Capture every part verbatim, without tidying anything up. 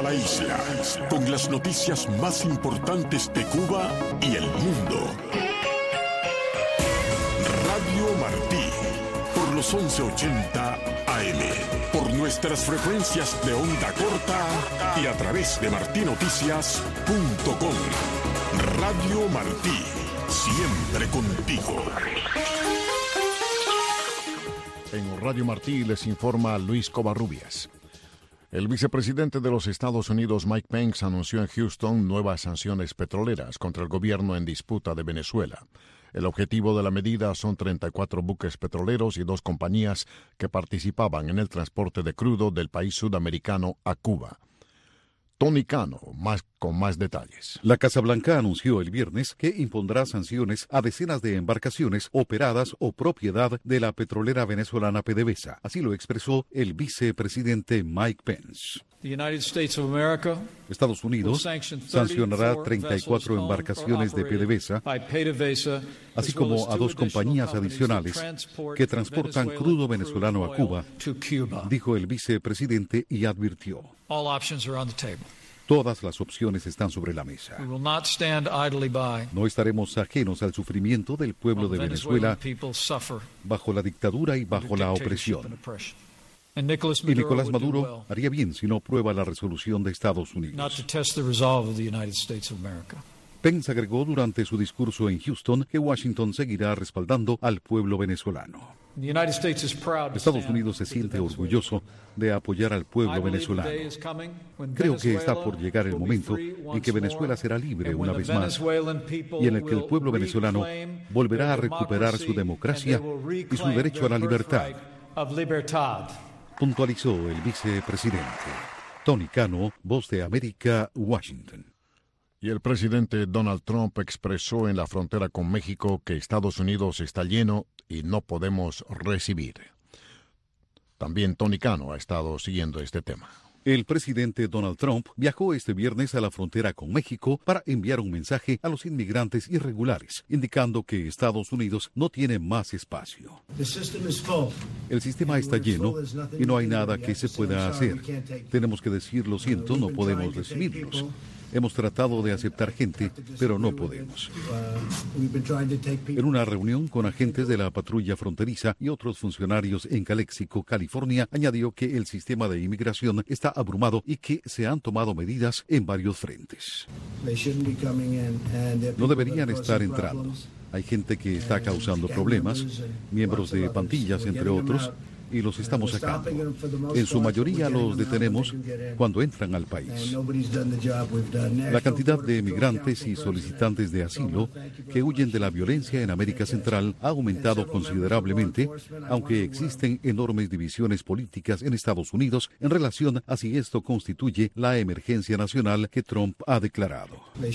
toda la isla, con las noticias más importantes de Cuba y el mundo. Radio Martí, por los once ochenta A M, por nuestras frecuencias de onda corta y a través de martí noticias punto com. Radio Martí, siempre contigo. En Radio Martí les informa Luis Covarrubias. El vicepresidente de los Estados Unidos, Mike Pence, anunció en Houston nuevas sanciones petroleras contra el gobierno en disputa de Venezuela. El objetivo de la medida son treinta y cuatro buques petroleros y dos compañías que participaban en el transporte de crudo del país sudamericano a Cuba. Tony Cano, más, con más detalles. La Casa Blanca anunció el viernes que impondrá sanciones a decenas de embarcaciones operadas o propiedad de la petrolera venezolana PDVSA. Así lo expresó el vicepresidente Mike Pence. Estados Unidos sancionará treinta y cuatro embarcaciones de PDVSA, así como a dos compañías adicionales que transportan crudo venezolano a Cuba, dijo el vicepresidente y advirtió: todas las opciones están sobre la mesa. No estaremos ajenos al sufrimiento del pueblo de Venezuela bajo la dictadura y bajo la opresión. Y Nicolás Maduro haría bien si no prueba la resolución de Estados Unidos. Pence agregó durante su discurso en Houston que Washington seguirá respaldando al pueblo venezolano. Estados Unidos se siente orgulloso de apoyar al pueblo venezolano. Creo que está por llegar el momento en que Venezuela será libre una vez más y en el que el pueblo venezolano volverá a recuperar su democracia y su derecho a la libertad, puntualizó el vicepresidente. Tony Cano, Voz de América, Washington. Y el presidente Donald Trump expresó en la frontera con México que Estados Unidos está lleno y no podemos recibir. También Tony Cano ha estado siguiendo este tema. El presidente Donald Trump viajó este viernes a la frontera con México para enviar un mensaje a los inmigrantes irregulares, indicando que Estados Unidos no tiene más espacio. El sistema está lleno y no hay nada que se pueda hacer. Tenemos que decir lo siento, no podemos recibirlos. Hemos tratado de aceptar gente, pero no podemos. En una reunión con agentes de la patrulla fronteriza y otros funcionarios en Calexico, California, añadió que el sistema de inmigración está abrumado y que se han tomado medidas en varios frentes. No deberían estar entrando. Hay gente que está causando problemas, miembros de pandillas, entre otros, y los estamos sacando. En su mayoría los detenemos cuando entran al país. La cantidad de migrantes y solicitantes de asilo que huyen de la violencia en América Central ha aumentado considerablemente, aunque existen enormes divisiones políticas en Estados Unidos en relación a si esto constituye la emergencia nacional que Trump ha declarado.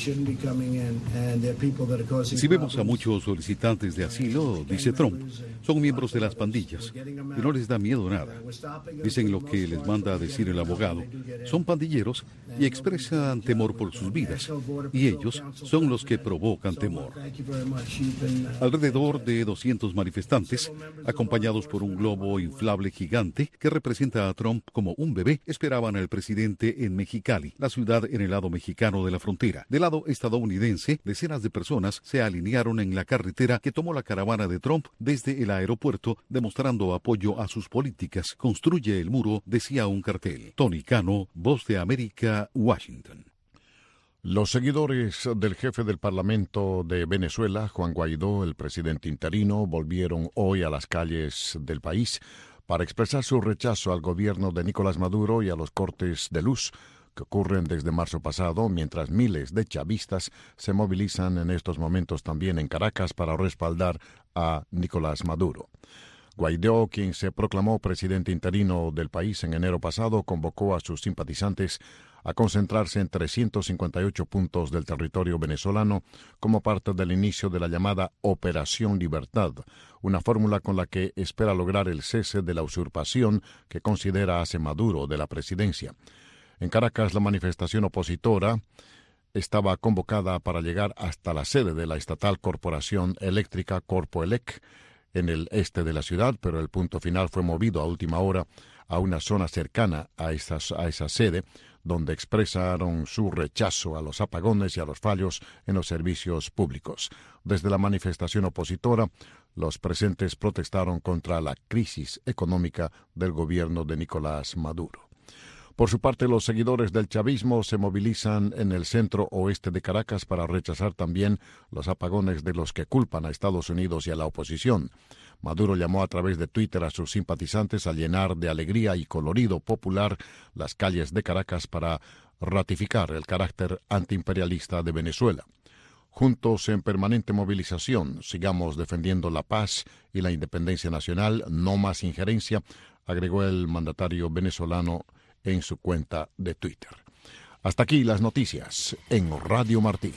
Si vemos a muchos solicitantes de asilo, dice Trump, son miembros de las pandillas y no les da miedo nada. Dicen lo que les manda a decir el abogado. Son pandilleros y expresan temor por sus vidas. Y ellos son los que provocan temor. Alrededor de doscientos manifestantes, acompañados por un globo inflable gigante que representa a Trump como un bebé, esperaban al presidente en Mexicali, la ciudad en el lado mexicano de la frontera. Del lado estadounidense, decenas de personas se alinearon en la carretera que tomó la caravana de Trump desde el aeropuerto, demostrando apoyo a sus políticas. Construye el muro, decía un cartel. Tony Cano, Voz de América, Washington. Los seguidores del jefe del Parlamento de Venezuela, Juan Guaidó, el presidente interino, volvieron hoy a las calles del país para expresar su rechazo al gobierno de Nicolás Maduro y a los cortes de luz que ocurren desde marzo pasado, mientras miles de chavistas se movilizan en estos momentos también en Caracas para respaldar a Nicolás Maduro. Guaidó, quien se proclamó presidente interino del país en enero pasado, convocó a sus simpatizantes a concentrarse en trescientos cincuenta y ocho puntos del territorio venezolano como parte del inicio de la llamada Operación Libertad, una fórmula con la que espera lograr el cese de la usurpación que considera hace Maduro de la presidencia. En Caracas, la manifestación opositora estaba convocada para llegar hasta la sede de la estatal corporación eléctrica Corpoelec, en el este de la ciudad, pero el punto final fue movido a última hora a una zona cercana a esa, a esa sede, donde expresaron su rechazo a los apagones y a los fallos en los servicios públicos. Desde la manifestación opositora, los presentes protestaron contra la crisis económica del gobierno de Nicolás Maduro. Por su parte, los seguidores del chavismo se movilizan en el centro oeste de Caracas para rechazar también los apagones de los que culpan a Estados Unidos y a la oposición. Maduro llamó a través de Twitter a sus simpatizantes a llenar de alegría y colorido popular las calles de Caracas para ratificar el carácter antiimperialista de Venezuela. Juntos en permanente movilización, sigamos defendiendo la paz y la independencia nacional, no más injerencia, agregó el mandatario venezolano en su cuenta de Twitter. Hasta aquí las noticias en Radio Martí.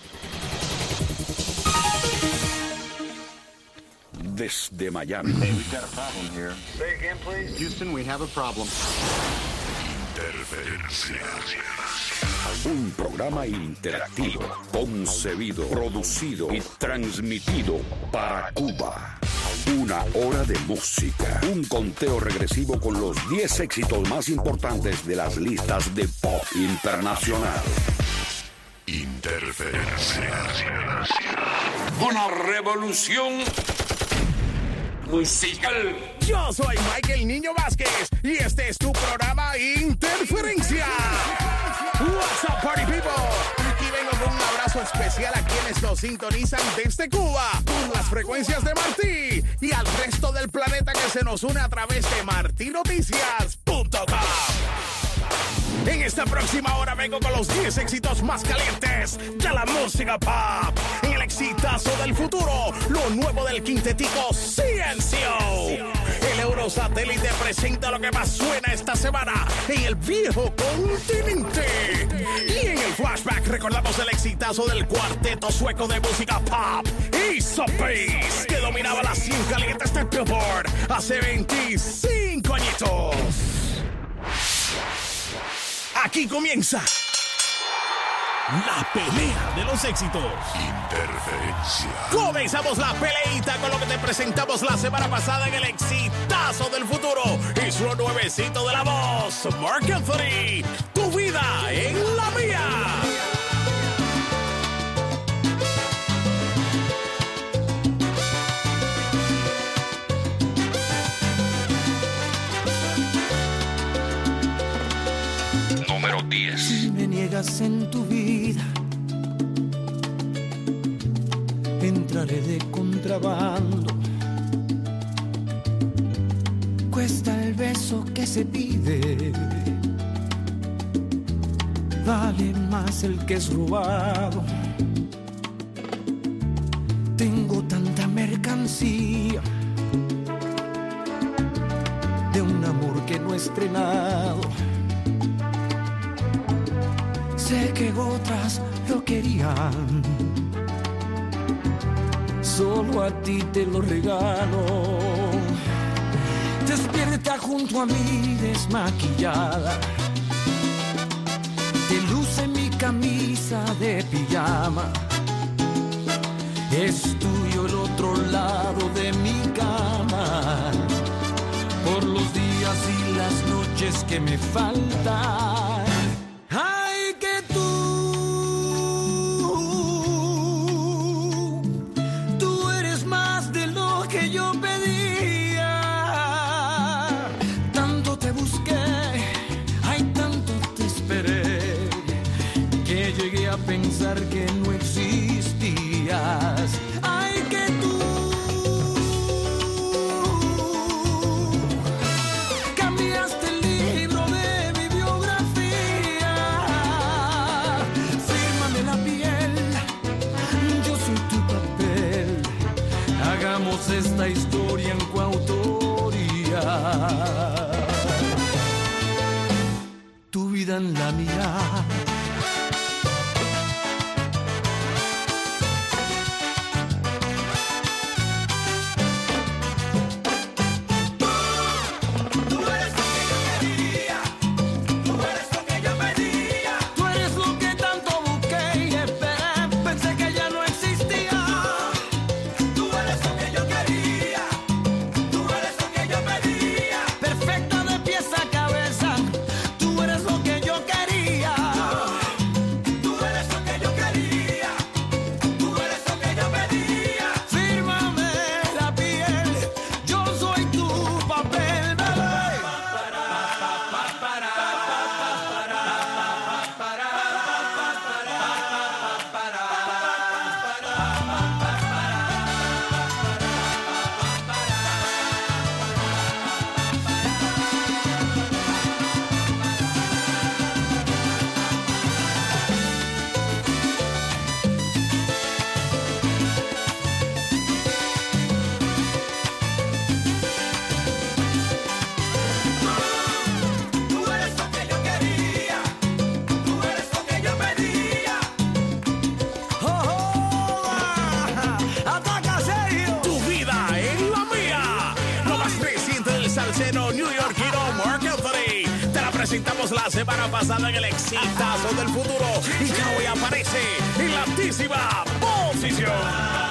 Desde Miami. Hey, we've got a problem here. Say again, please. Houston, we have a problem. Interferencia. Un programa interactivo, concebido, producido y transmitido para Cuba. Una hora de música. Un conteo regresivo con los diez éxitos más importantes de las listas de pop internacional. Interferencia. Una revolución musical. Yo soy Michael Niño Vázquez y este es tu programa Interferencia. What's up, party people? Aquí vengo con un abrazo especial a quienes nos sintonizan desde Cuba por las frecuencias de Martí y al resto del planeta que se nos une a través de marti noticias punto com. En esta próxima hora vengo con los diez éxitos más calientes de la música pop. En el exitazo del futuro, lo nuevo del quintetico C N C O. El Eurosatélite presenta lo que más suena esta semana en el viejo continente. Y en el flashback recordamos el exitazo del cuarteto sueco de música pop, Ace of Base, que dominaba las cien calientes del Billboard hace veinticinco añitos. Aquí comienza la pelea de los éxitos. Interferencia. Comenzamos la peleita con lo que te presentamos la semana pasada en el exitazo del futuro. Es lo nuevecito de la voz, Marc Anthony. Tu vida en la mía. Si me niegas en tu vida, entraré de contrabando. Cuesta el beso que se pide, vale más el que es robado. Tengo tanta mercancía de un amor que no he estrenado. Sé que otras lo querían, solo a ti te lo regalo. Despierta junto a mí desmaquillada, te luce mi camisa de pijama. Es tuyo el otro lado de mi cama, por los días y las noches que me faltan. Pensar que no existías. Ay, que tú cambiaste el libro de mi biografía. Fírmame la piel, yo soy tu papel. Hagamos esta historia en coautoría. Tu vida en la mía. Perfecta de pies a cabeza, tú eres lo que yo quería. presentamos la semana pasada en el exitazo del futuro y que hoy aparece en la altísima posición.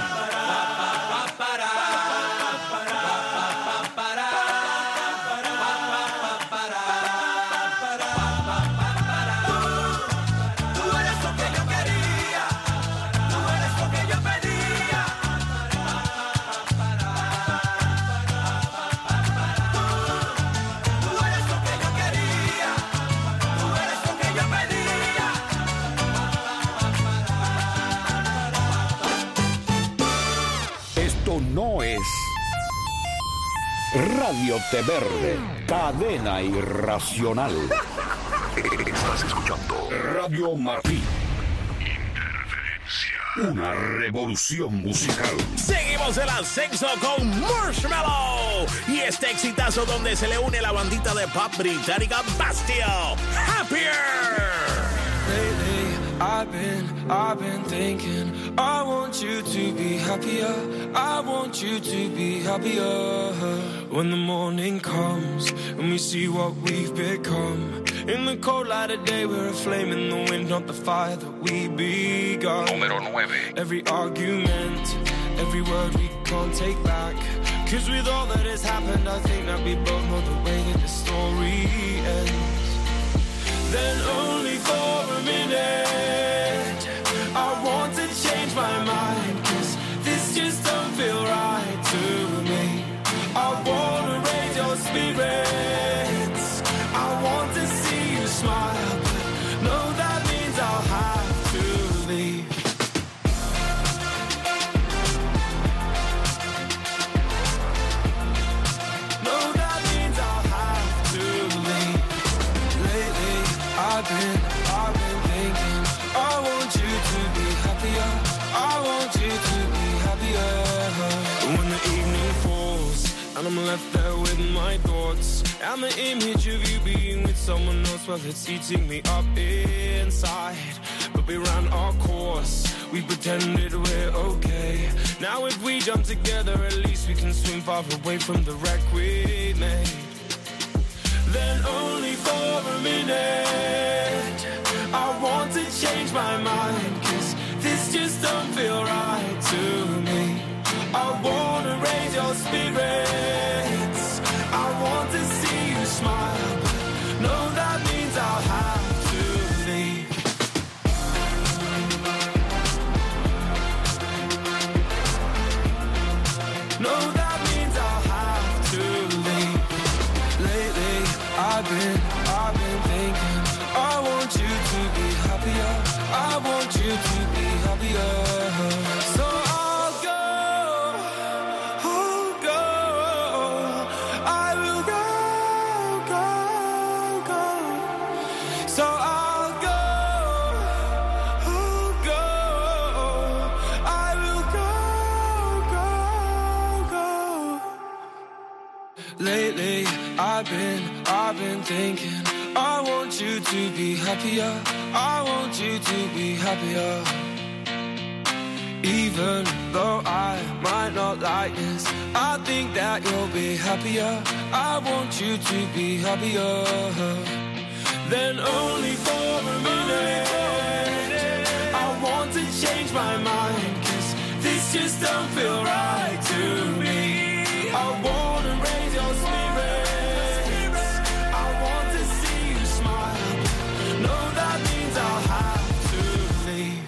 No es Radio Té Verde, cadena irracional. Estás escuchando Radio Martí. Interferencia. Una revolución musical. Seguimos el ascenso con Marshmello y este exitazo donde se le une la bandita de pop británica Bastille. Happier. Lately, I've been, I've been thinking, I want you to be happier, I want you to be happier. When the morning comes and we see what we've become, in the cold light of day we're a flame in the wind, not the fire that we begun. Número nueve. Every argument, every word we can't take back, cause with all that has happened I think that we both know the way that the story ends. Then only for a minute I want to change my mind, cause this just don't feel right to me. I wanna raise your spirits, I want to see you smile, but no, that means I'll have to leave. No, that means I'll have to leave. Lately, I've been, I've been thinking, I want you to be happier, I want you to be happier. When the evening falls and I'm left there with my thoughts, and the image of you being with someone else, well, it's eating me up inside. But we ran our course, we pretended we're okay. Now if we jump together, at least we can swim far away from the wreck we made. Then only for a minute I want to change my mind, cause this just don't feel right to me. I wanna raise your spirits, I want to see you smile, but no, that means I'll have to leave. No, that means I'll have to leave. Lately, I've been, I've been thinking, I want you to be happier, I want you to be happier. So I'll go, I'll go, I will go, go, go. So I'll go, I'll go, I will go, go, go. Lately, I've been, I've been thinking, I want you to be happier, I want you to be happier. Even though I might not like this, I think that you'll be happier, I want you to be happier. Then only for a minute I want to change my mind, cause this just don't feel right to me. I wanna raise your spirits, I want to see you smile, no, that means I'll have to leave.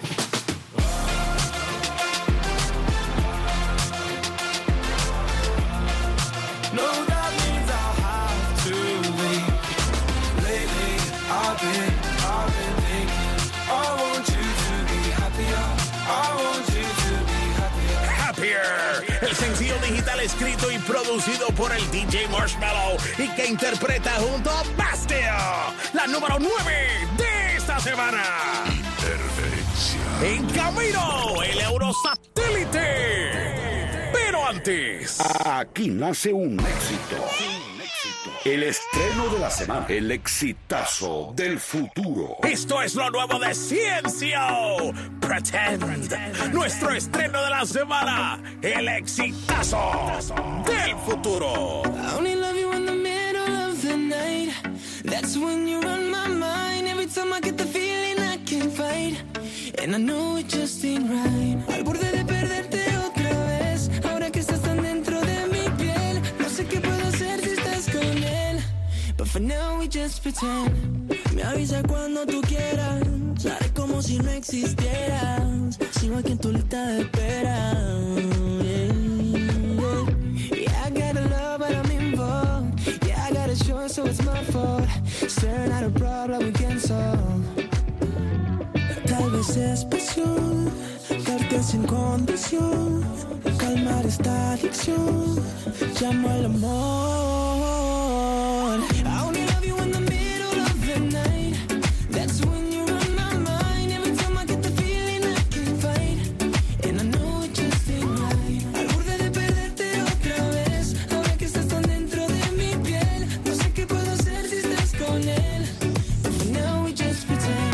No, that means I'll have to leave. Lately, I've been, I've been thinking, I want you to be happier, I want you to be happier. Happier, el sencillo digital escrito y producido por el D J Marshmello y que interpreta junto a Bastille, la número nueve de esta semana. Interferencia. En camino, el Eurosatélite. Pero antes, Aquí nace un éxito. El estreno de la semana. El exitazo del futuro. esto es lo nuevo de Ciencio. Pretend, nuestro estreno de la semana, el exitazo del futuro. I only love you in the middle of the night. That's That's when you're on my mind. Every time I get the feeling I can't fight. And I know it just ain't right. Al borde de perderte otra vez. Ahora que estás tan dentro de mi piel. No sé qué puedo hacer si estás con él. But for now we just pretend. Me avisa cuando tú quieras. Haré como si no existieras. Sigo aquí en tu lista de espera. Yeah, yeah. Yeah, I gotta love but I'm involved. Yeah, I gotta show so it's my fault. Staring at a problem we can't solve. Tal vez es pasión, darte sin condición, calmar esta adicción, llamo al amor. I only love you in the middle of the night. That's when you're on my mind. Every time I get the feeling I can't fight. And I know it just ain't right. Al borde de perderte otra vez. Ahora que estás tan dentro de mi piel. No sé qué puedo hacer si estás con él. But for now we just pretend.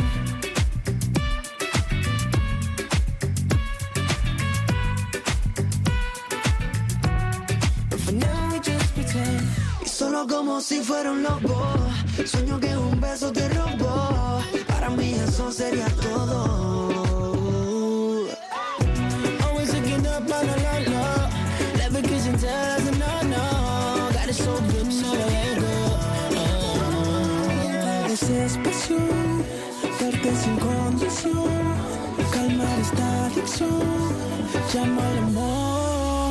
Solo como si fuera un lobo. Sueño que un beso te robó. Para mí eso sería todo. Always looking up, la la la la. Never kissing, tell us no, no. Got it so good, no let go. Tal vez es pasión, verte sin condición, calmar esta adicción, llamo al amor.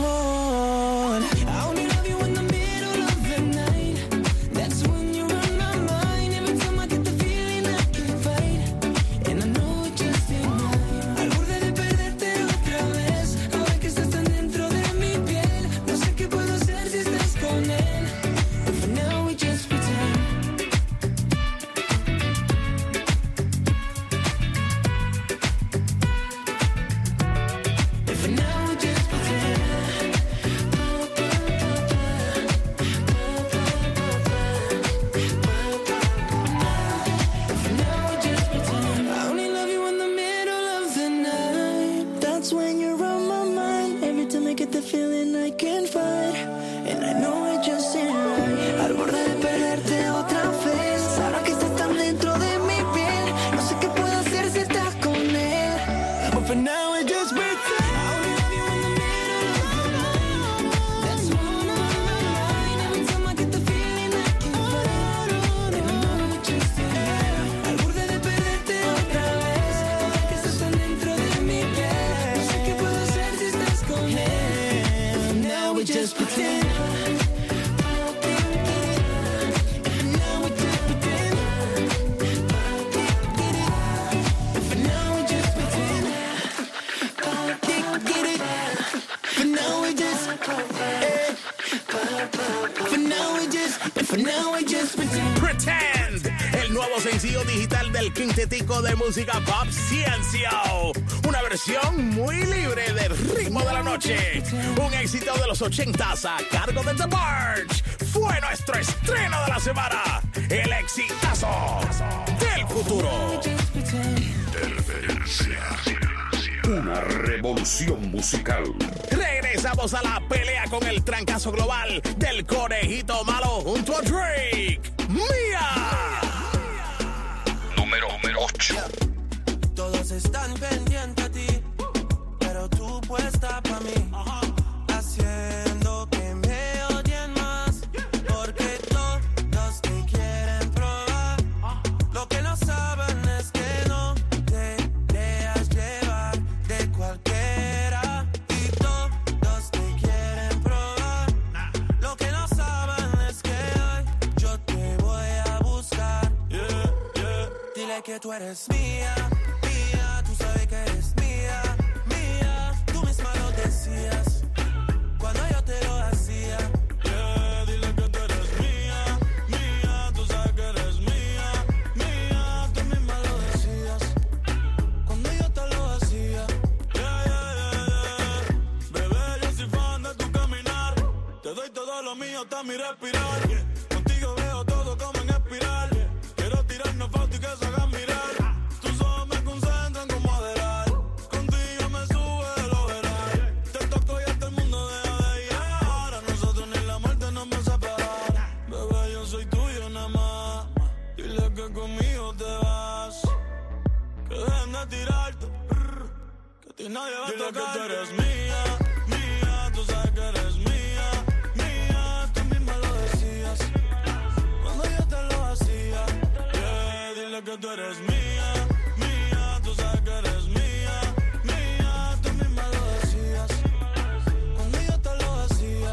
I only love you in the middle of the night. That's when you're on my mind. Every time I get the feeling I can't fight. And I know it just ain't right. Al borde de perderte otra vez. Ahora que estás tan dentro de mi piel. No sé qué puedo hacer si estás con él. But for now we just pretend. But for now we just pretend. The feeling I can't fight. And I know it just ain't right. Al borde de perderte otra vez. Ahora que estás tan dentro de mi piel. No sé qué puedo hacer si estás con él. But for now I just pretend. Just pretend. Now we just pretend. For now we just pretend. Get it. For now we just. For now we just. For now we just pretend. Pretend. El nuevo sencillo digital del quintetico de música pop Ciencio. Una versión muy libre del ritmo de la noche. Un éxito de los ochentas a cargo de The Barge. Fue nuestro estreno de la semana. El exitazo del futuro. Una revolución musical. Regresamos a la pelea con el trancazo global del conejito malo junto a Drake. ¡Mía! Número ocho. Todos están pendientes a ti, pero tú puesta pa' mí, haciendo que me odien más, porque todos te quieren probar. Lo que no saben es que no te dejas llevar de cualquiera, y todos te quieren probar. Lo que no saben es que hoy yo te voy a buscar. Yeah, yeah. Dile que tú eres mía. Está mi respirar. Contigo veo todo como en espiral. Quiero tirarnos fotos y que se hagan mirar. Tus ojos me concentran como adelar. Contigo me sube el overall. Te toco y hasta el mundo deja de ir. Ahora nosotros ni la muerte nos va a separar. Bebé, yo soy tuyo nada más. Y que nadie va a tocar. Dile que tú eres mía, mía, tú sabes que eres mía, mía, tú misma lo decías cuando yo te lo hacía. Yeah, dile que tú eres mía, mía, tú sabes que eres mía, mía, tú misma lo decías cuando yo te lo hacía.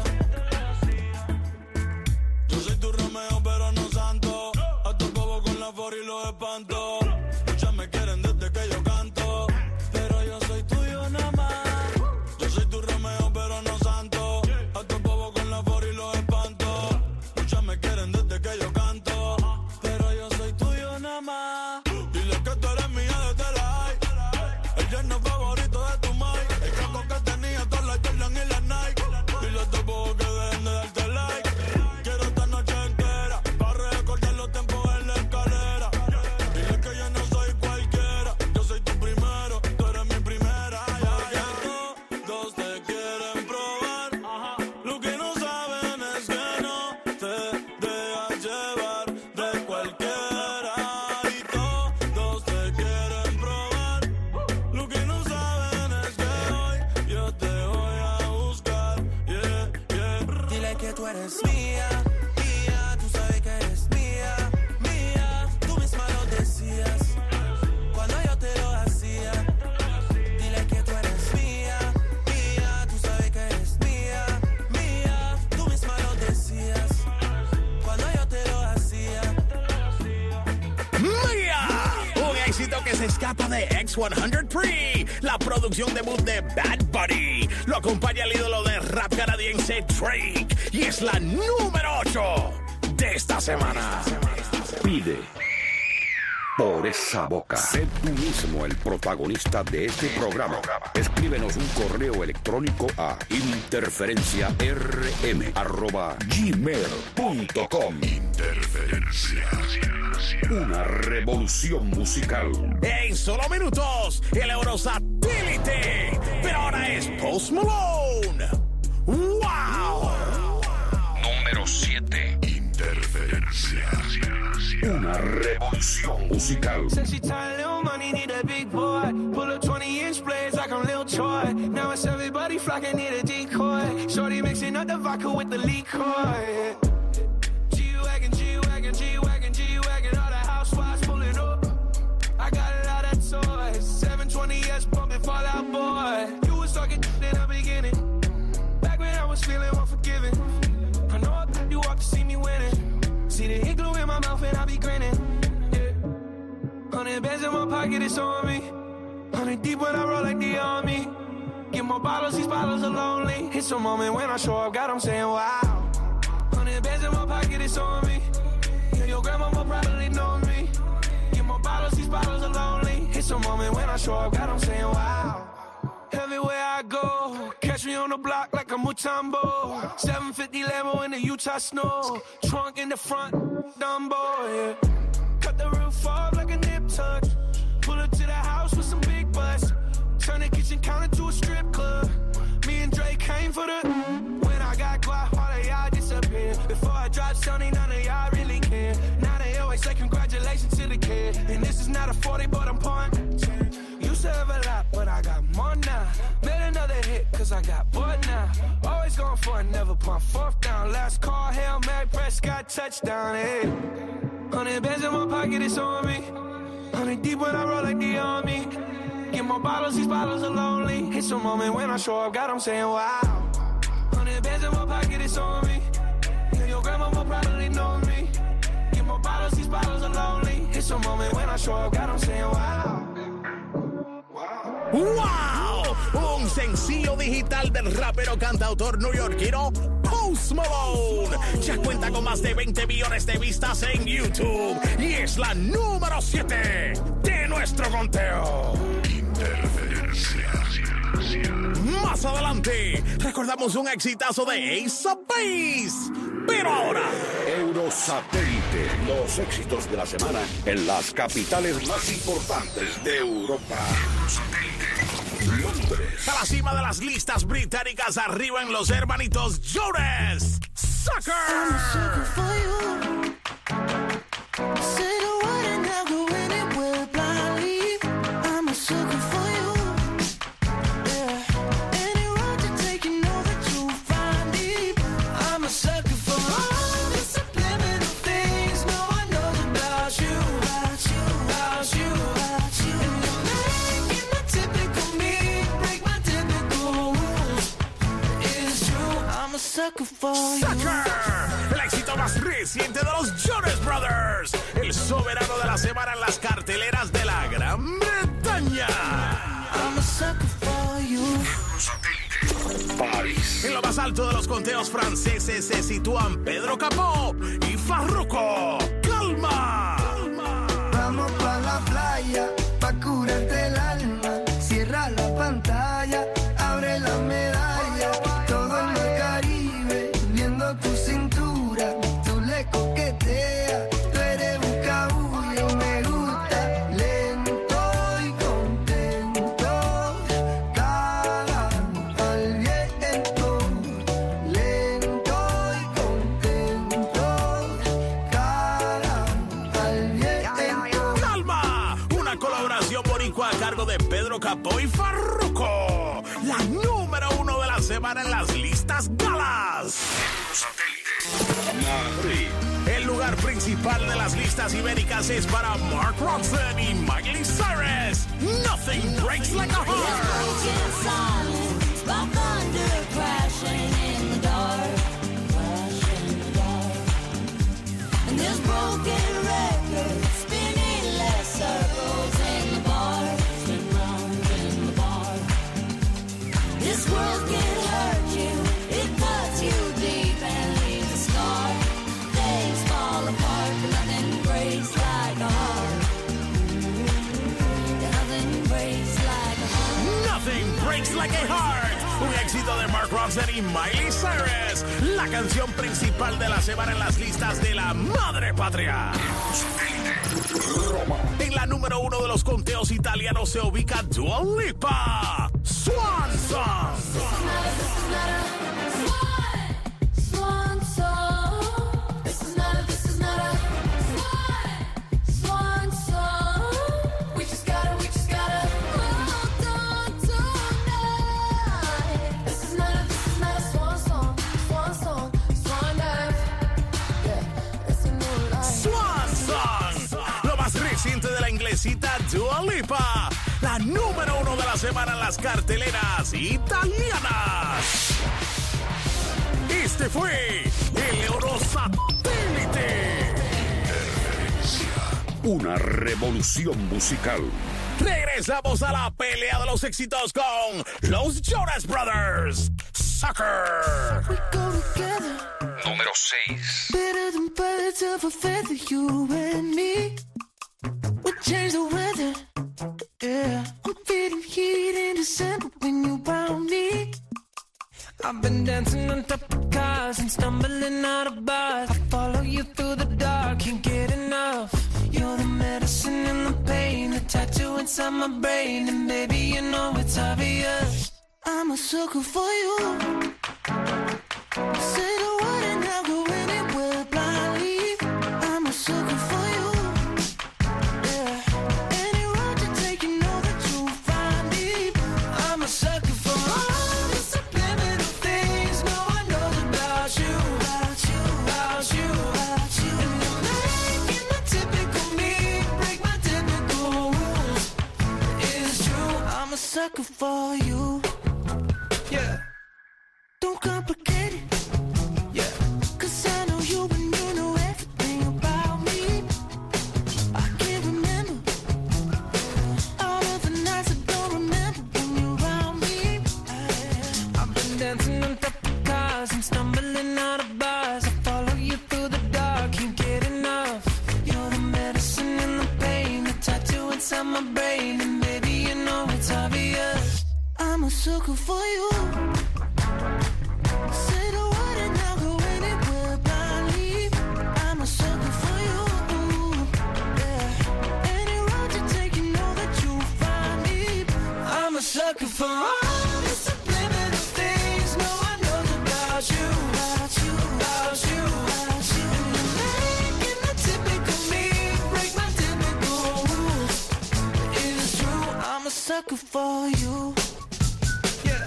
Yo soy tu Romeo, pero no santo. A tu bobo con la for y los espanto. Muchas me quieren desde que yo canto, pero yo soy tuyo nada más. Yo soy tu Romeo, pero no santo. A tu bobo con la for y los espanto. Muchas me quieren desde que yo canto, pero yo soy tuyo nada más. Dile que tú eres mía desde la high. El yerno favorito de tu mai. El capo que tenía todas las Jordan y las Nike. Dile a tu bobo que dejen de darte like. Quiero esta noche entera para recordar los tiempos en la escalera. Dile que yo no soy cualquiera. Yo soy tu primero, tú eres mi primera. Ya, ya. Todos te quieren probar. Lo que no saben es que no te dejas llevar de cualquiera. Y todos te quieren probar. Lo que no saben es que hoy yo te voy a buscar. Yeah, yeah. Dile que tú eres mía, mía, tú sabes que eres mía, mía, tú misma lo decías cuando yo te lo hacía. Dile que tú eres mía, mía, tú sabes que eres mía, mía, tú misma lo decías cuando yo te lo hacía. ¡Mía! Un éxito que se escapa de X ciento Pre, la producción debut de Bad Bunny. Lo acompaña el ídolo de rap canadiense Drake y es la número ocho de esta semana. Pide por esa boca. Sé tú mismo el protagonista de este programa. Escríbenos un correo electrónico a interferenciarm arroba gmail punto com. Interferencia. Una revolución musical. En solo minutos, el Eurosatélite. Pero ahora es Post Malone. ¡Wow! Número siete. Interferencia. Una revolución musical. Said she tired, little money, need a big boy. Pull up twenty inch blades like I'm Lil Troy. Now it's everybody flocking, need a decoy. Shorty mixing up the vodka with the liquor. G-Wagon, G-Wagon, G-Wagon, G-Wagon. All the housewives pulling up. I got a lot of toys. seven twenty S bumping Fall Out Boy. You was talking in the beginning. Back when I was feeling unforgiving. I know I you walk to see me winning. See the hit glue in my mouth and I be grinning. Yeah. Hundred bands in my pocket, it's on me. Hundred deep when I roll like the army. Get more bottles, these bottles are lonely. It's a moment when I show up, God, I'm saying wow. Hundred bands in my pocket, it's on me. Yeah, your grandma will probably know me. Get more bottles, these bottles are lonely. It's a moment when I show up, God, I'm saying wow. Everywhere I go, catch me on the block like a Mutombo. seven fifty Lambo in the Utah snow. Trunk in the front, Dumbo, yeah. Cut the roof off like a nip tuck. Pull up to the house with some big butts. Turn the kitchen counter to a strip club. Me and Drake came for the... When I got guap, all of y'all disappear. Before I drop Sony, none of y'all really care. Now they always say congratulations to the kid. And this is not a forty, but I'm pouring. Used to have a lot, but I got more now. Made another hit, cause I got bored now. Always going for it, never punt fourth down. Last call, Hail Mary, Prescott, touchdown, hey. Hundred bands in my pocket, it's on me. Hundred deep when I roll like the army. Get more bottles, these bottles are lonely. It's a moment when I show up, God, I'm saying wow. Hundred bands in my pocket, it's on me. Yeah, your grandma will probably know me. Get more bottles, these bottles are lonely. It's a moment when I show up, God, I'm saying wow. ¡Wow! Un sencillo digital del rapero cantautor neoyorquino Post Malone. Ya cuenta con más de veinte millones de vistas en YouTube y es la número siete de nuestro conteo. Interferencia. Más adelante, recordamos un exitazo de Ace of Base. Pero ahora, Eurosatélite, los éxitos de la semana en las capitales más importantes de Europa. Londres. A la cima de las listas británicas, arriba en los hermanitos Jonas. Sucker. I'm a sucker for you. Say the word and I'll go anywhere blindly. I'm a sucker for you. reciente de los Jonas Brothers, el soberano de la semana en las carteleras de la Gran Bretaña. I'm a sucker for you. París. En lo más alto de los conteos franceses se sitúan Pedro Capó y Farruko. ¡Calma! Vamos pa' la playa, pa' curarte el alma. Cierra la pantalla, abre la medalla. Todo en el Caribe, viendo tu cintura. Tú le coqueteas, tú eres un cabullo y me gusta. Lento y contento, cara al viento. Lento y contento, cara al viento. ¡Calma! Una colaboración boricua a cargo de Pedro Capó y Farruko. La número uno de la semana en las listas galas. Madrid. El lugar principal de las listas ibéricas es para Mark Ronson y Miley Cyrus. Nothing breaks like a heart. This world can hurt you, it cuts you deep and leaves a scar. Things fall apart, but nothing breaks like a heart. Nothing breaks like a heart. Nothing breaks like a heart. Un éxito de Mark Ronson y Miley Cyrus. La canción principal de la semana en las listas de la madre patria. En la número uno de los conteos italianos se ubica Dua Lipa. Swan Song. Swan song. This is not a, this is not a swan, swan song. We just gotta, we just gotta hold on tonight. This is not a, this is not a swan song, swan song, swan dive. Yeah, it's a new life. Swan Song. Lo más reciente de la inglesita Dua Lipa. La número uno de la semana en las carteleras italianas. Este fue el Eurosatélite. Una revolución musical. Regresamos a la pelea de los éxitos con los Jonas Brothers. Sucker. We go together. Número seis. Better than birds of a feather, you and me. We change the weather. Yeah, I'm feeling heat in December when you found me. I've been dancing on top of cars and stumbling out of bars. I follow you through the dark, can't get enough. You're the medicine and the pain, the tattoo inside my brain. And baby, you know it's obvious. I'm a sucker for you. Say the word and I'll go anywhere blindly. I'm a sucker for you. Yeah, any road you take, you know that you'll find me. I'm a sucker for all the subliminal things no one knows about you, about you, about you, about you. And you're making the typical me break my typical rules. It's true, I'm a sucker for you. yeah, Don't complicate it. yeah. Cause I know you and you know everything about me. I can't remember all of the nights I don't remember when you're around me. I've been dancing on top of cars and stumbling out of bars. I follow you through the dark, can't get enough. You're the medicine and the pain, the tattoo inside my brain. And baby, you know it's obvious. I'm a sucker for you. Say the word and I'll go anywhere blindly. I'm a sucker for you. Yeah, any road you take, you know that you'll find me. I'm a sucker for all the subliminal things no one knows about you, About you, about you, about you. and you're making the typical me break my typical rules. It's true, I'm a sucker for you. yeah.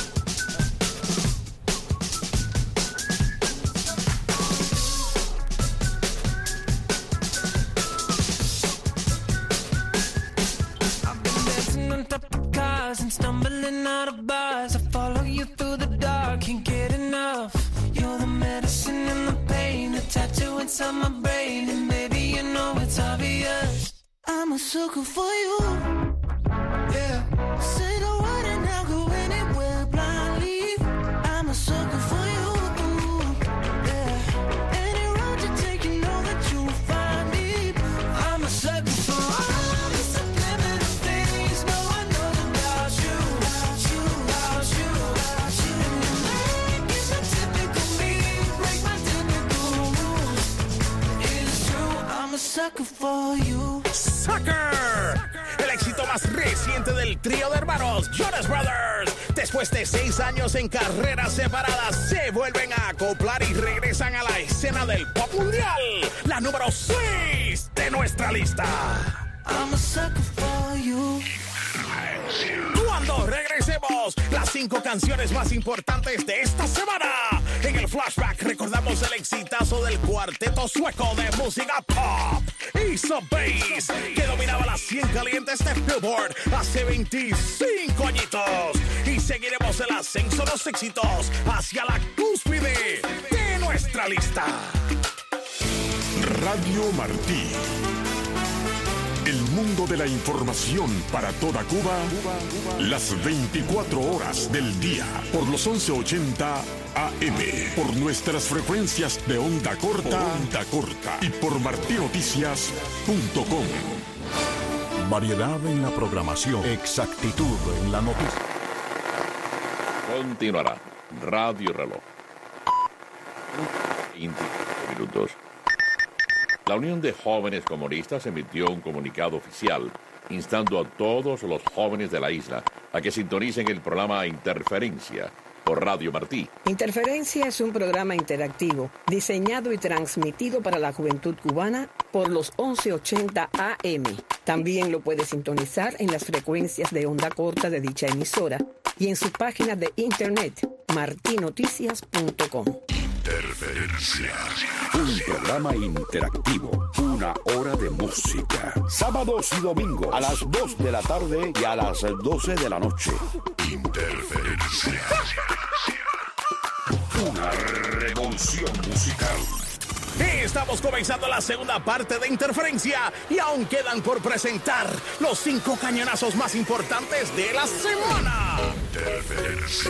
I've been dancing on top of cars and stumbling out of bars. I follow you through the dark, can't get enough. You're the medicine and the pain, the tattoo inside inside my brain, and baby, you know it's obvious. I'm a sucker for you. Yeah. Say the word and I'll go anywhere blindly. I'm a sucker for you. Yeah. Any road you take, you know that you'll find me. I'm a sucker for all the subliminal things no one knows about you. About you, about you, about you. And you make it so typical me, break my typical rules. It's true, I'm a sucker for you. Sucker, el éxito más reciente del trío de hermanos Jonas Brothers. Después de seis años en carreras separadas, se vuelven a acoplar y regresan a la escena del pop mundial. La número seis de nuestra lista. I'm a sucker for you. Cuando regresemos, las cinco canciones más importantes de esta semana. En el flashback recordamos el exitazo del cuarteto sueco de música pop, Ace of Base, que dominaba las cien calientes de Billboard hace veinticinco añitos. Y seguiremos el ascenso de los éxitos hacia la cúspide de nuestra lista. Radio Martí. El mundo de la información para toda Cuba, las veinticuatro horas del día, por los once ochenta A M, por nuestras frecuencias de onda corta, onda corta y por martí noticias punto com. Variedad en la programación, exactitud en la noticia. Continuará Radio Reloj. veinte minutos. La Unión de Jóvenes Comunistas emitió un comunicado oficial instando a todos los jóvenes de la isla a que sintonicen el programa Interferencia por Radio Martí. Interferencia es un programa interactivo diseñado y transmitido para la juventud cubana por los once ochenta A M. También lo puede sintonizar en las frecuencias de onda corta de dicha emisora y en su página de internet martí noticias punto com. Interferencia. Un programa interactivo. Una hora de música. Sábados y domingos a las dos de la tarde y a las doce de la noche. Interferencia. Una revolución musical. Estamos comenzando la segunda parte de Interferencia y aún quedan por presentar los cinco cañonazos más importantes de la semana. Interferencia.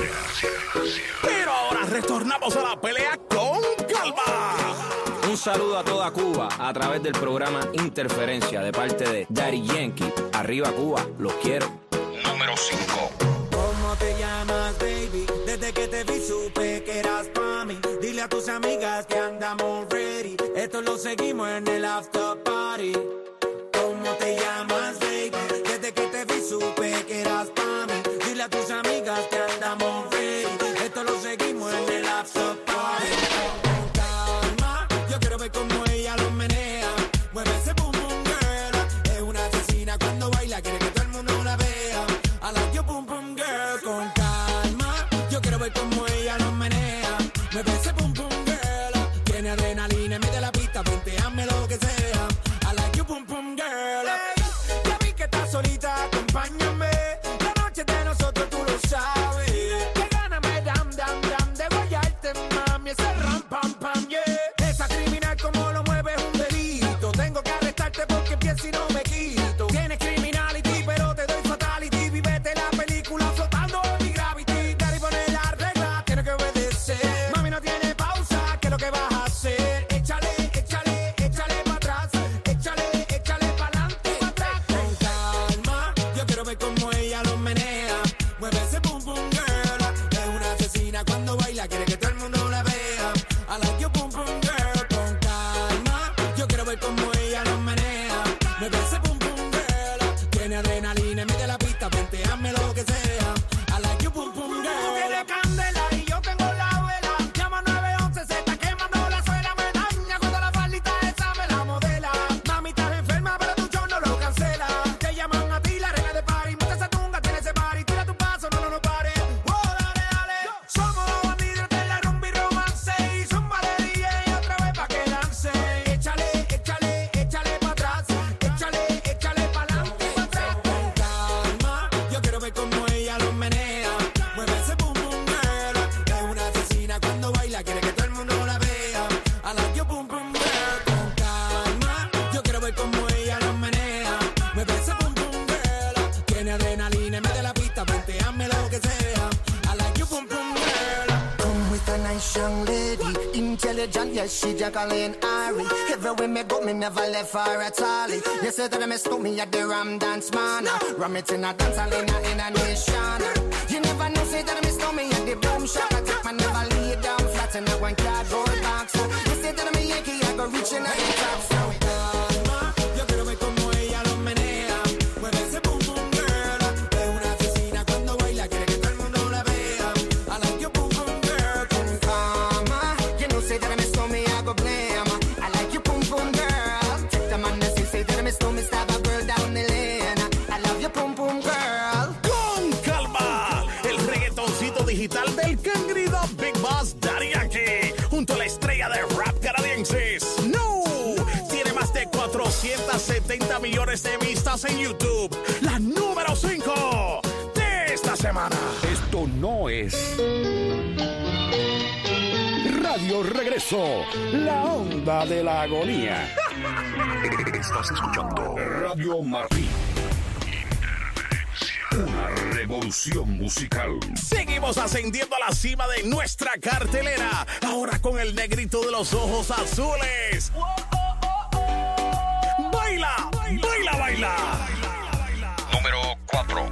Pero ahora retornamos a la pelea con calma. Un saludo a toda Cuba a través del programa Interferencia de parte de Daddy Yankee. Arriba Cuba, los quiero. Número cinco. ¿Cómo te llamas, baby? Desde que te vi supe que eras pa' mí. Dile a tus amigas que andamos ready. Esto lo seguimos en el after party. ¿Cómo te llamas, baby? Desde que te vi supe que eras pa' mí. Dile a tus amigas que andamos ready. Esto lo seguimos en el after party. Con calma, yo quiero ver cómo ella lo menea. Mueve ese boom boom girl. Es una asesina cuando baila, quiere que todo el mundo la vea. I like your boom boom girl. Con calma, yo quiero ver cómo ella lo menea. Mueve ese boom boom girl. Tiene adrenalina, mete la pista, venteame lo que sea. I like your boom boom girl. Hey, ya vi que estás solita, acompáñame. La noche de nosotros tú lo sabes. Que gana me dam dam dam de guayarte, mami. Ese ram pam pam, yeah. Esa criminal como lo mueve es un delito. Tengo que arrestarte porque pienso y no me quito. Tienes criminality, pero te doy fatality. Vivete la película flotando en mi gravity. Daddy pone la regla, tiene que obedecer. Mami no tiene pausa, ¿qué es lo que vas a hacer? Échale, échale, échale para atrás. Échale, échale para adelante. Con calma, yo quiero ver cómo ella lo menea. Mueve ese boom boom girl. Es una asesina cuando baila, quiere que todo el mundo la vea. I like your boom boom girl. Con calma, yo quiero ver cómo ella lo menea. Mueve ese boom boom girl. Tiene adrenalina, mete la pista, venteame lo que sea. I like your boom boom girl. Tú tienes candela y yo tengo la vela. Llama nueve once, se está quemando la suela. Me daña cuando la faldita esa me la modela. Mami, estás enferma, pero tu show no lo cancela. Te llaman a ti la reina de party. Monta esa tunga, tiene ese party. Tira tu paso, no, no, no pare. Oh, dale, dale. Somos los bandidos de la rumba y romance. Y zumba de D J otra vez pa' que lance. Échale, échale, échale pa' atrás. Échale, échale pa' adelante. Con calma, yo quiero ver cómo ella lo menea. Mueve ese boom boom girl. Es strong lady, intelligent, yes, she Jacqueline Ari. Everywhere me go, me never left her at all. You say that I miss me at the Ram Dance Man. Ram it in a dance hall in a, in a nation. You never know, say that I miss me at the Boom Shop. I take my never lay down flat in a one cardboard box. You say that I'm a Yankee, I go reaching at the top. So Yo quiero ver como ella lo menea. Mueve ese boom boom girl. Es una asesina cuando baila, quiere que todo el mundo la vea. I like your boom boom girl. Con calma, you know say that I miss me, I go blame. I like your boom boom girl. Take the man that say that I miss me, stab a girl down the lane. I love your boom boom girl. Con calma, el reggaetoncito digital del cangrido Big Boss Daddy Yankee, junto a la estrella de rap canadiense Snow. Tiene más de cuatrocientos setenta millones de vistas en YouTube. La número cinco de esta semana. Esto no es Radio Regreso, la onda de la agonía. Estás escuchando Radio Martí. Una revolución musical. Seguimos ascendiendo a la cima de nuestra cartelera, ahora con el negrito de los ojos azules. Baila, baila, baila. Número cuatro.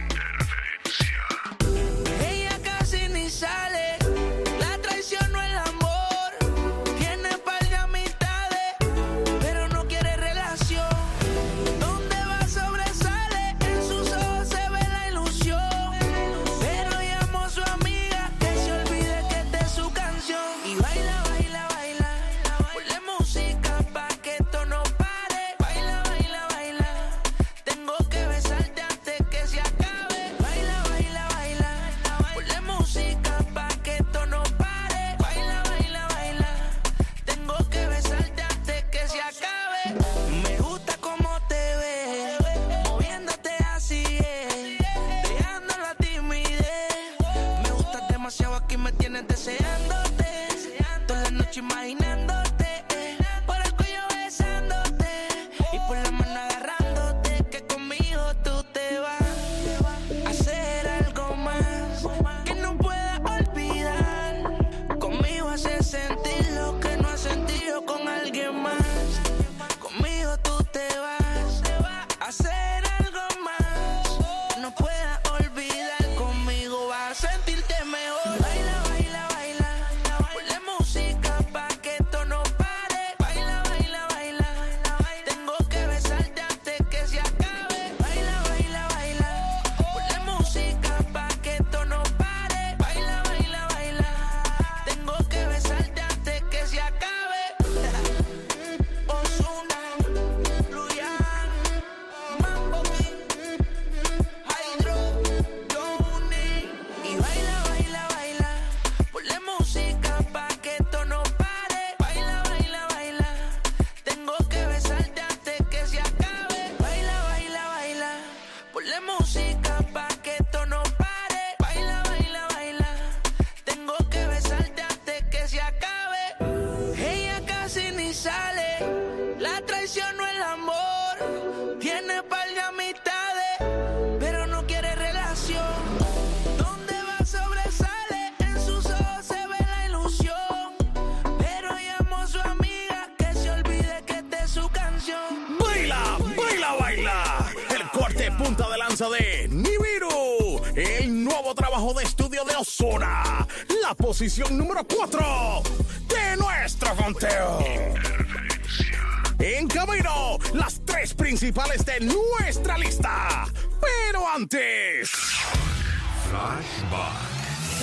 Ella casi ni sale, la traición no el amor. Tiene par de amistades, pero no quiere relación. Donde va sobresale, en sus ojos se ve la ilusión. Pero llamó a su amiga que se olvide que esta es su canción. Y baila, baila, baila, ponle música pa' que esto no pare. Baila, baila, baila, tengo que besarte antes que se acabe. Baila, baila, baila, ponle música pa' que esto no pare. Baila, baila, baila, tengo que besarte antes que se acabe. Me gusta cómo te ves, moviéndote así es, dejando la timidez. Me gustas demasiado, aquí me tienes deseándote, toda la noche imaginándote, por el cuello besándote y por la mano agarrándote, que conmigo tú te vas a hacer algo más que no puedas olvidar. Conmigo haces sentir lo que no has sentido con alguien más. Conmigo tú te vas a hacer algo más que no puedas olvidar. Conmigo vas a sentirte mejor. Baila, baila, baila, ponle música pa' que esto no pare. Baila, baila, baila, tengo que besarte antes que se acabe. Baila, baila, baila, ponle música pa' que esto no pare. Baila, baila, baila, tengo que besarte antes que se acabe. Ozuna, Luyan, Mambo King, Hydro, Johnny. Y baila, baila, baila, ponle música pa' que esto no pare. Baila, baila, baila, tengo que besarte antes que se acabe. Baila, baila, baila, ponle música pa' que esto no pare. Baila, baila, baila, tengo que besarte antes que se acabe. Ella casi ni sale, la traición no el amor. Tiene par de amistades, pero no quiere relación. Donde va sobresale, en sus ojos se ve la ilusión. Pero llamó a su amiga que se olvide que esta es su canción. Baila, baila, baila. El corte punta de lanza de Nibiru, el nuevo trabajo de estudio de Ozuna. La posición número cuatro de nuestro conteo. En camino, las tres principales de nuestra lista. Pero antes... Flashback.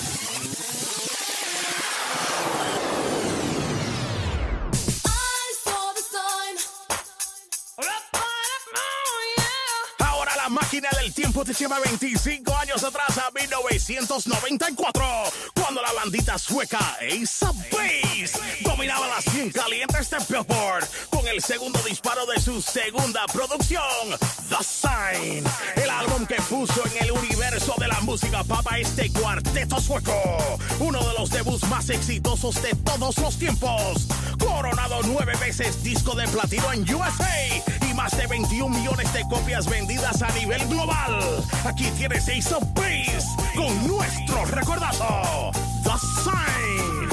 Ahora la máquina del tiempo te lleva veinticinco años atrás a mil novecientos noventa y cuatro, cuando la bandita sueca Ace of Base dominaba las cien calientes de Billboard con el segundo disparo de su segunda producción, The Sign, el álbum que puso en el universo de la música pop a este cuarteto sueco, uno de los debuts más exitosos de todos los tiempos, coronado nueve veces disco de platino en U S A y más de veintiún millones de copias vendidas a nivel global. Aquí tienes Ace of Base con nuestro recordazo, The Sign.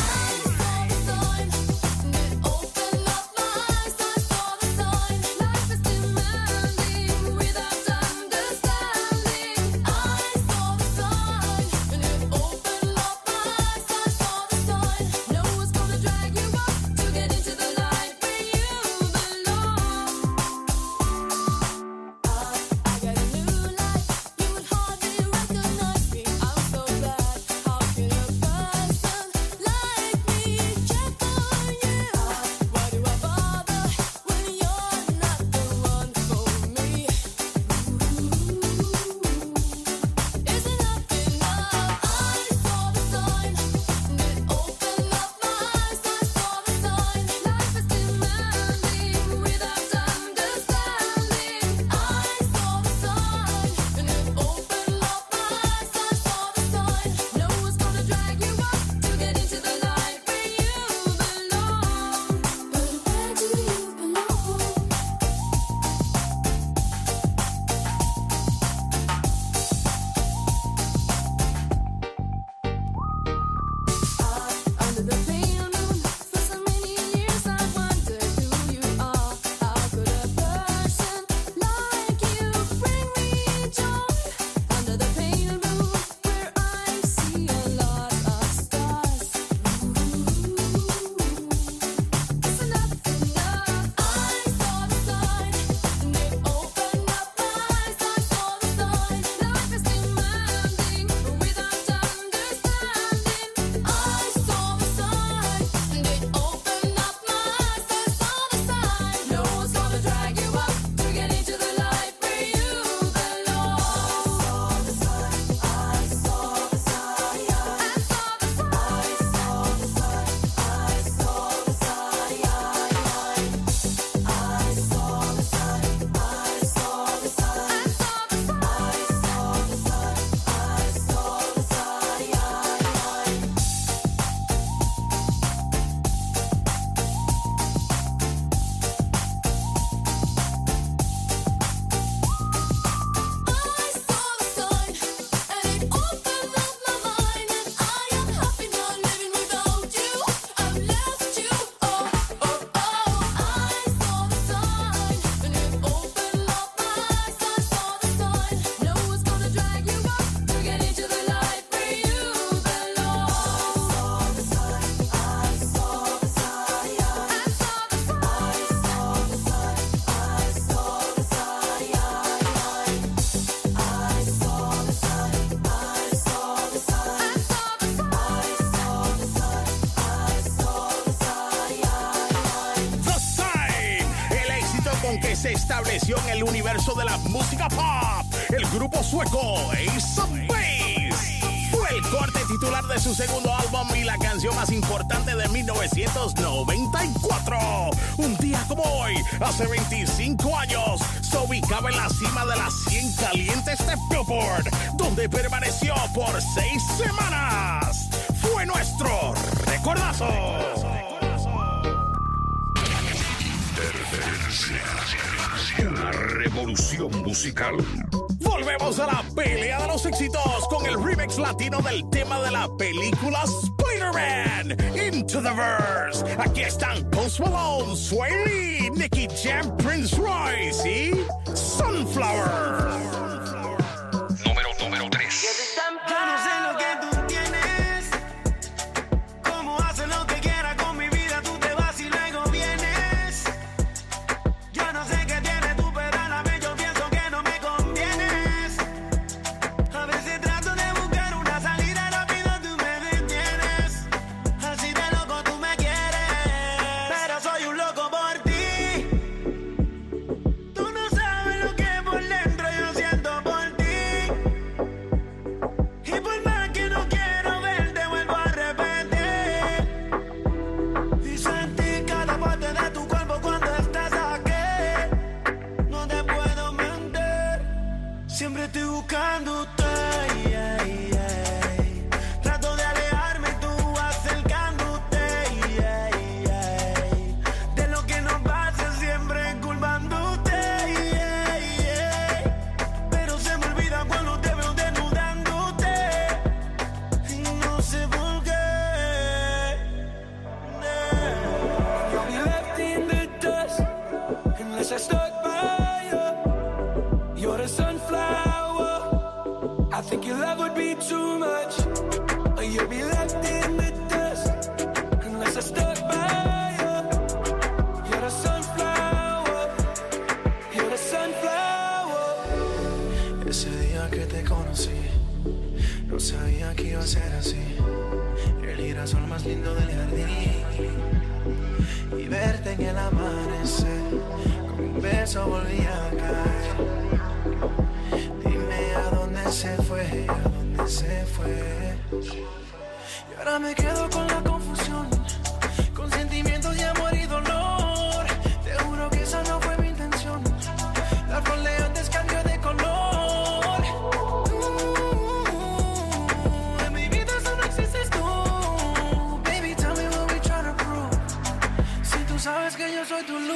Se estableció en el universo de la música pop. El grupo sueco Ace of Base fue el corte titular de su segundo álbum y la canción más importante de mil novecientos noventa y cuatro. Un día como hoy, hace veinticinco años, se ubicaba en la cima de las cien calientes de Billboard, donde permaneció por seis semanas. Fue nuestro recordazo. Una revolución musical. Volvemos a la pelea de los éxitos con el remix latino del tema de la película Spider-Man, Into the Verse. Aquí están Post Malone, Sway Lee, Nicky Jam, Prince Royce y Sunflower. Número, número tres. Yo no sé lo que tú tienes, cómo haces lo que quieras con mi vida, tú te vas y luego vienes. Yo no sé qué tienes tú, pero a la vez yo pienso que no me convienes. A veces trato de buscar una salida rápido, tú me detienes. Así de loco tú me quieres, pero soy un loco por ti. Tú no sabes lo que You're a sunflower. I think your love would be too much. Or you'll be left in the dust unless I stuck by you. You're a sunflower. You're a sunflower. Ese día que te conocí, no sabía que iba a ser así. El girasol más lindo del jardín. Y verte en el amanecer, con un beso volví a caer. Dime a dónde se fue, a dónde se fue. Y ahora me quedo con la confusión, con sentimientos de amor y dolor. Te juro que esa no fue mi intención. La flor de antes cambió de color. Mm, en mi vida solo existes tú. Baby, tell me what we try to prove. Si tú sabes que yo soy tu luz.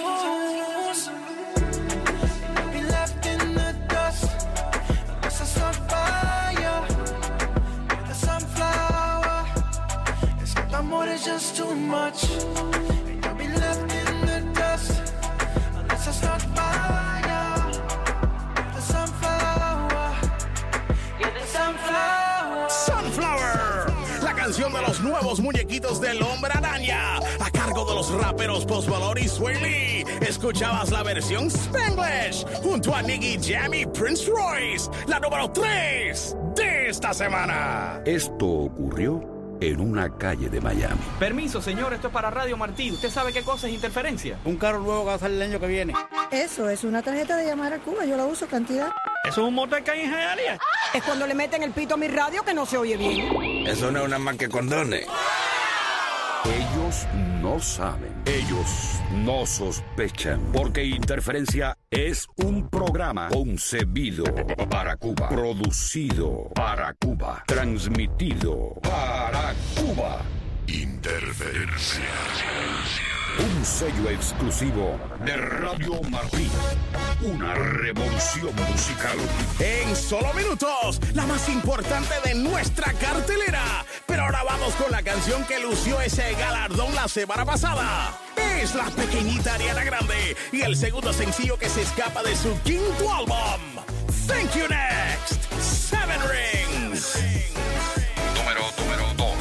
Be left in the dust unless I stop by you. The sunflower. Es que tu amor is just too much. And you'll be left in the dust unless I stop by you. The sunflower. Yeah, the sunflower. Sunflower, la canción de los nuevos muñequitos del Hombre Araña, a cargo de los raperos Post Malone y Sway Lee. Escuchabas la versión Spanglish junto a Nicky Jam y Prince Royce, la número tres de esta semana. Esto ocurrió en una calle de Miami. Permiso, señor, esto es para Radio Martí. ¿Usted sabe qué cosa es interferencia? Un carro nuevo que va a salir el año que viene. Eso es una tarjeta de llamar a Cuba, yo la uso cantidad. Eso es un motor que hay en Hialeah. Es cuando le meten el pito a mi radio que no se oye bien. Eso no es una más que condones. Ellos no saben, ellos no sospechan, porque Interferencia es un programa concebido para Cuba, producido para Cuba, transmitido para Cuba. Interferencia. Un sello exclusivo de Radio Martí. Una revolución musical. En solo minutos, la más importante de nuestra cartelera. Pero ahora vamos con la canción que lució ese galardón la semana pasada. Es la pequeñita Ariana Grande y el segundo sencillo que se escapa de su quinto álbum. Thank You Next, Seven Rings. Número, número dos.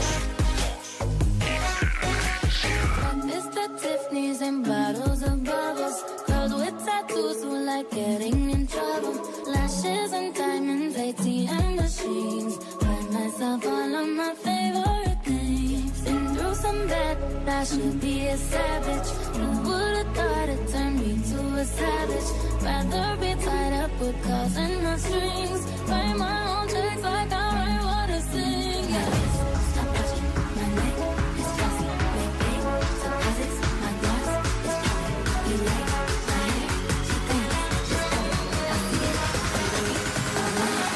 Mister Tiffany's and bottles of bubbles. Girls with tattoos who like getting in trouble. Lashes and diamonds, A T M machines. Buy myself all of my favorite things. Been through some bad, I should be a savage. Who would've thought it turned me to a savage? Rather be tied up with calls and not strings. Write my own checks like I write what I sing. Yeah. Stop touching my neck, it's glossy, big, big. Deposits, my gloss, it's popping. You like my hair, she thinks, just pop it. I see it, I believe, I want it.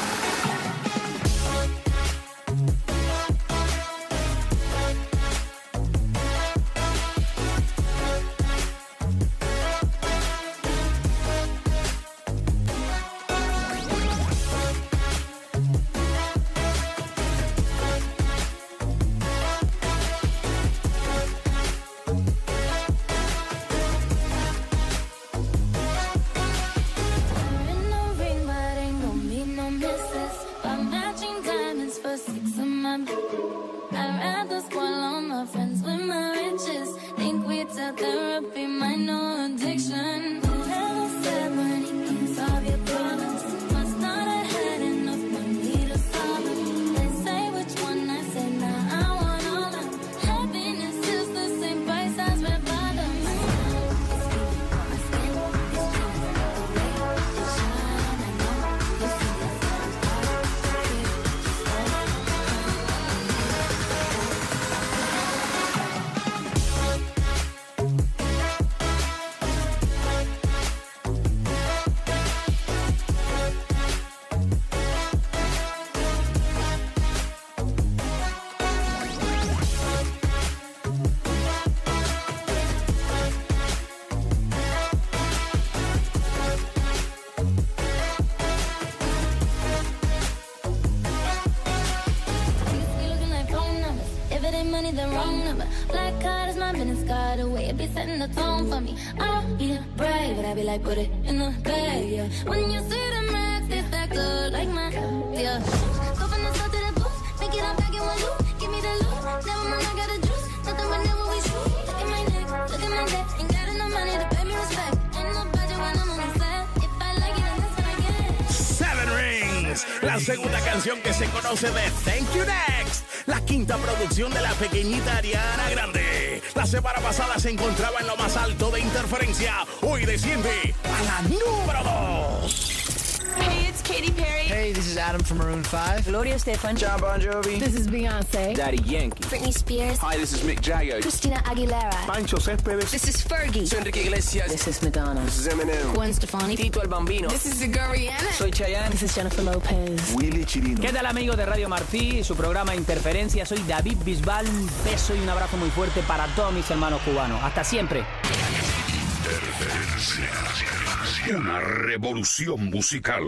Setting the tone for me. I don't need a brag, but I be like, put it in the bag, yeah. When you see the man yeah. Go from the start to the booth, make it all back in one loop. Give me the loot, never mind, I got a juice. Nothing but never we shoot. Look at my neck, look at my neck. Ain't got enough money to pay me respect. Ain't no budget when I'm on the set. If I like it, then that's what I get. Seven Rings, la segunda canción que se conoce de Thank You Next, la quinta producción de la pequeñita Ariana Grande. La semana pasada se encontraba en lo más alto de Interferencia, hoy desciende a la número dos. Hey, it's Katy Perry. Hey, this is Adam from Maroon five. Gloria Estefan. John Bon Jovi. This is Beyonce. Daddy Yankee. Britney Spears. Hi, this is Mick Jagger. Christina Aguilera. Pancho Céspedes. This is Fergie. Soy Enrique Iglesias. This is Madonna. This is Eminem. Gwen Stefani. Tito el Bambino. This is Rihanna. Soy Chayanne. This is Jennifer Lopez. Willy Chirino. ¿Qué tal, amigos de Radio Martí? Su programa Interferencia. Soy David Bisbal. Un beso y un abrazo muy fuerte para todos mis hermanos cubanos. Hasta siempre. Interferencia. Una revolución musical.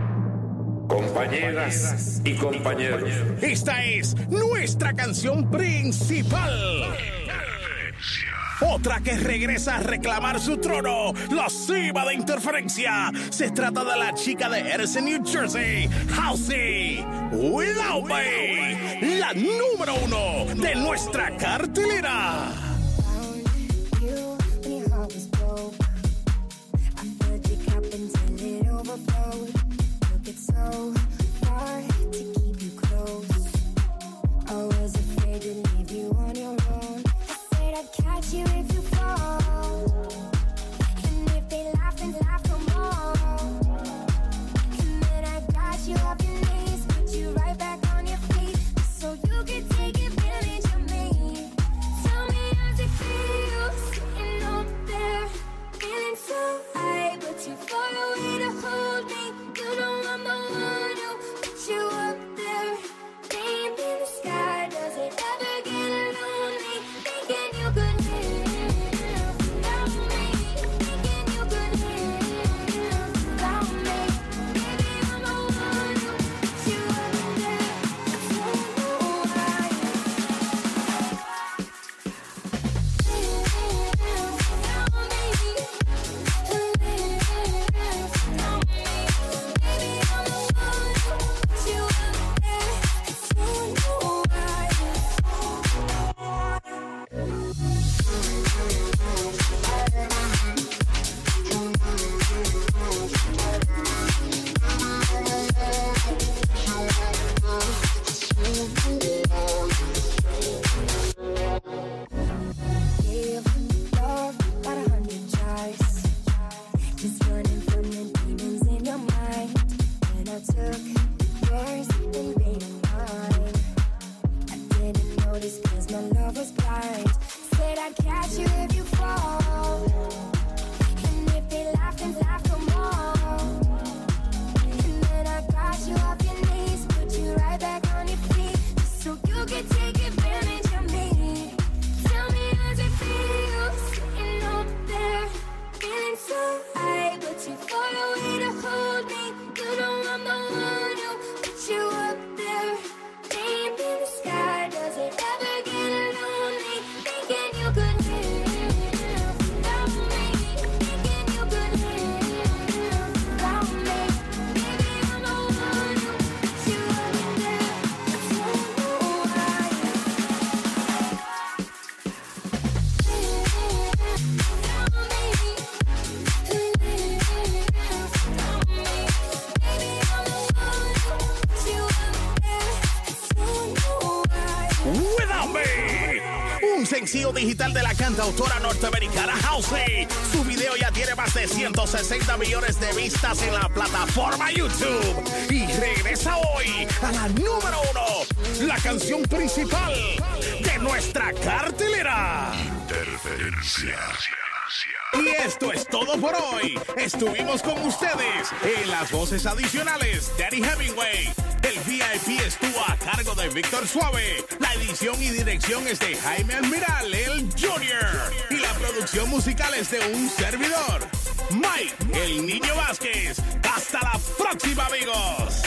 Compañeras y compañeros, esta es nuestra canción principal. Otra que regresa a reclamar su trono, la cima de Interferencia. Se trata de la chica de Edison, New Jersey, Halsey, Without Me, la número uno de nuestra cartelera. So hard to keep you close. I was afraid to leave you on your own. I said I'd catch you if you fall. And if they laugh, then laugh no more. And then I got you off your knees, put you right back on your feet, so you could take advantage of me. Tell me how's it feel, sitting up there, feeling so high, but too far away to hold me. You know I'm the one who put you up there, name in the sky. Does it ever get lonely? Thinking you could live without me, thinking you could live without me. Baby, I'm the one who put you up there. I don't know why. Gave love about a hundred tries, just running from the demons in your mind. And I took yours and made them mine. I didn't notice 'cause my love was blind. Said I'd catch you if you fall. And if they laugh, then laugh no more. And then I got you off your knees, put you right back on your feet, so you could take advantage of me. Tell me how's it feel, sitting up there, feeling so high, but too far away to hold me. You know I'm the one who put you up there, name in the sky. Does it ever get lonely? Thinking you could live without me, thinking you could live without me. Baby, I'm the one who put you up there. I don't know why. Without Me, un sencillo digital de la cantautora norteamericana Halsey. Su video ya tiene más de ciento sesenta millones de vistas en la plataforma YouTube y regresa hoy a la número uno, la canción principal de nuestra cartelera. Interferencia. Y esto es todo por hoy. Estuvimos con ustedes en las voces adicionales Danny Hemingway. El V I P estuvo a cargo de Víctor Suave. La edición y dirección es de Jaime Almiral, el Junior. Y la producción musical es de un servidor, Mike, el Niño Vázquez. Hasta la próxima, amigos.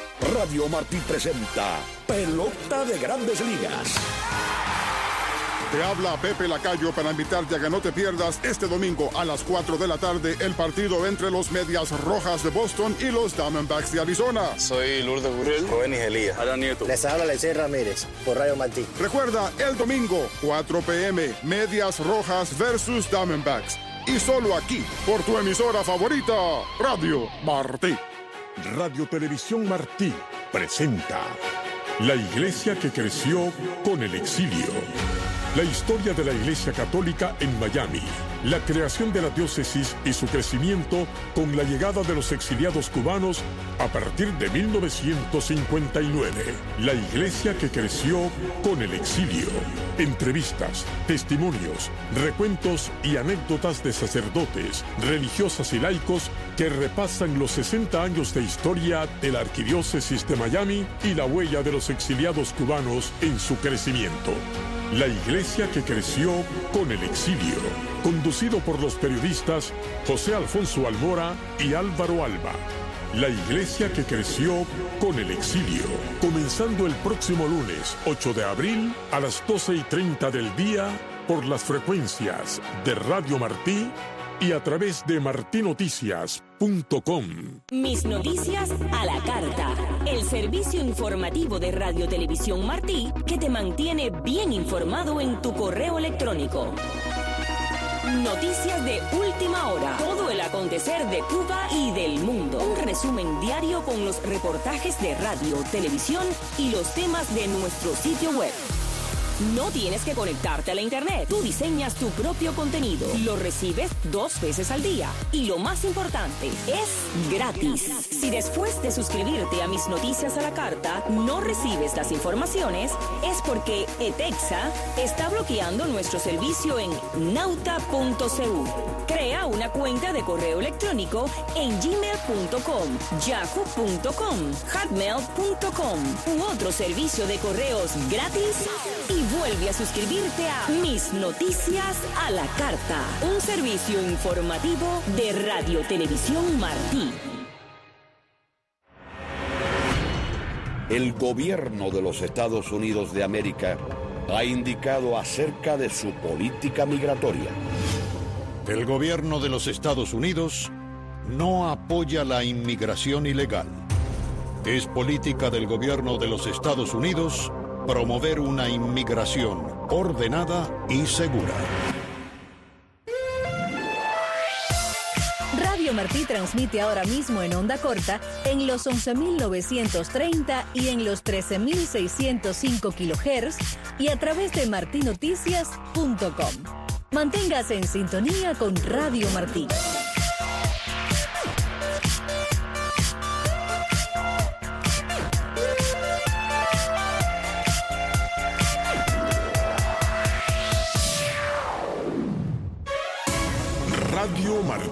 Radio Martí presenta Pelota de Grandes Ligas. Te habla Pepe Lacayo para invitarte a que no te pierdas este domingo a las cuatro de la tarde el partido entre los Medias Rojas de Boston y los Diamondbacks de Arizona. Soy Lourdes Gurel, Joven Elías, Adán Nieto. Les habla Lecey Ramírez por Radio Martí. Recuerda, el domingo, cuatro p m, Medias Rojas versus Diamondbacks. Y solo aquí, por tu emisora favorita, Radio Martí. Radio Televisión Martí presenta La Iglesia que creció con el exilio. La historia de la Iglesia Católica en Miami, la creación de la diócesis y su crecimiento con la llegada de los exiliados cubanos a partir de mil novecientos cincuenta y nueve. La Iglesia que creció con el exilio. Entrevistas, testimonios, recuentos y anécdotas de sacerdotes, religiosas y laicos que repasan los sesenta años de historia de la Arquidiócesis de Miami y la huella de los exiliados cubanos en su crecimiento. La Iglesia que creció con el exilio, conducido por los periodistas José Alfonso Almora y Álvaro Alba. La Iglesia que creció con el exilio, comenzando el próximo lunes ocho de abril a las doce y treinta del día por las frecuencias de Radio Martí y a través de martí noticias punto com. Mis Noticias a la Carta, el servicio informativo de Radio Televisión Martí que te mantiene bien informado en tu correo electrónico. Noticias de última hora, todo el acontecer de Cuba y del mundo. Un resumen diario con los reportajes de radio, televisión y los temas de nuestro sitio web. No tienes que conectarte a la internet. Tú diseñas tu propio contenido. Lo recibes dos veces al día. Y lo más importante, es gratis. Si después de suscribirte a Mis Noticias a la Carta no recibes las informaciones, es porque ETEXA está bloqueando nuestro servicio en nauta punto c u. Crea una cuenta de correo electrónico en gmail punto com, yahoo punto com, hotmail punto com u otro servicio de correos gratis y vuelve a suscribirte a Mis Noticias a la Carta, un servicio informativo de Radio Televisión Martí. El gobierno de los Estados Unidos de América ha indicado acerca de su política migratoria. El gobierno de los Estados Unidos no apoya la inmigración ilegal. Es política del gobierno de los Estados Unidos promover una inmigración ordenada y segura. Radio Martí transmite ahora mismo en onda corta en los once mil novecientos treinta y en los trece mil seiscientos cinco kilohertz y a través de martí noticias punto com. Manténgase en sintonía con Radio Martí. Radio Martí